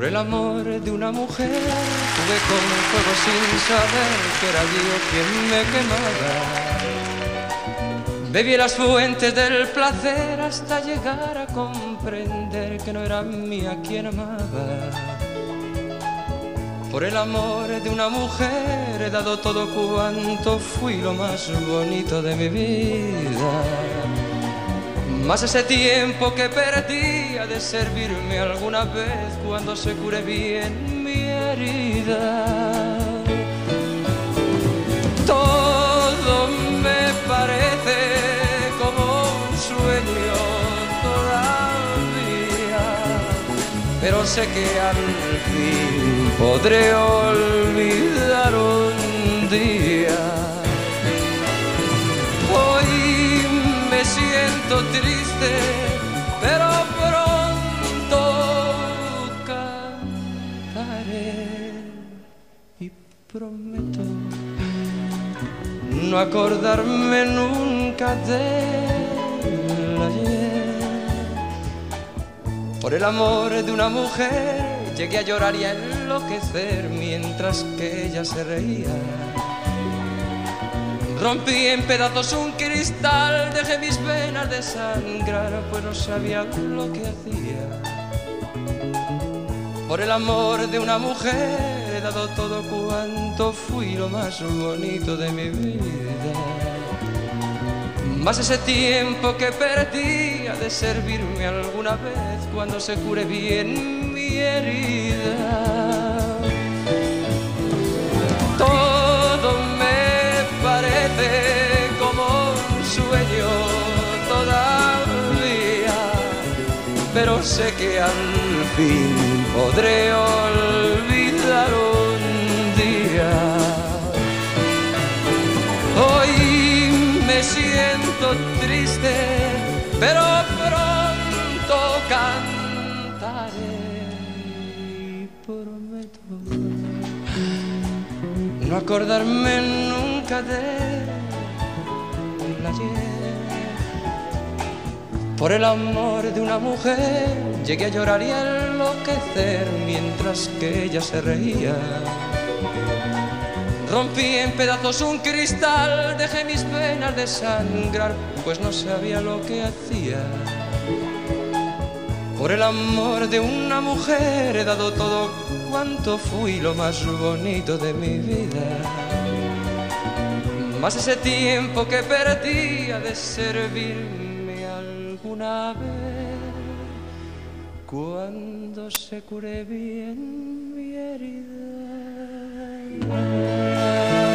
Por el amor de una mujer jugué con el fuego sin saber que era yo quien me quemaba. Bebí las fuentes del placer hasta llegar a comprender que no era mía quien amaba. Por el amor de una mujer he dado todo cuanto fui, lo más bonito de mi vida. Más ese tiempo que perdí ha de servirme alguna vez cuando se cure bien mi herida. Todo me parece como un sueño todavía, pero sé que al fin podré olvidar un día. Me siento triste, pero pronto cantaré y prometo no acordarme nunca del ayer. Por el amor de una mujer llegué a llorar y a enloquecer mientras que ella se reía. Rompí en pedazos un cristal, dejé mis venas desangrar, pues no sabía lo que hacía. Por el amor de una mujer he dado todo cuanto fui, lo más bonito de mi vida. Más ese tiempo que perdí ha de servirme alguna vez cuando se cure bien mi herida. Parece como un sueño todavía, pero sé que al fin podré olvidar un día. Hoy me siento triste, pero pronto cantaré y prometo no acordarme nunca del ayer. Por el amor de una mujer llegué a llorar y a enloquecer mientras que ella se reía. Rompí en pedazos un cristal, dejé mis venas desangrar, pues no sabía lo que hacía. Por el amor de una mujer he dado todo cuanto fui, lo más bonito de mi vida. Más ese tiempo que perdí ha de servirme alguna vez cuando se cure bien mi herida.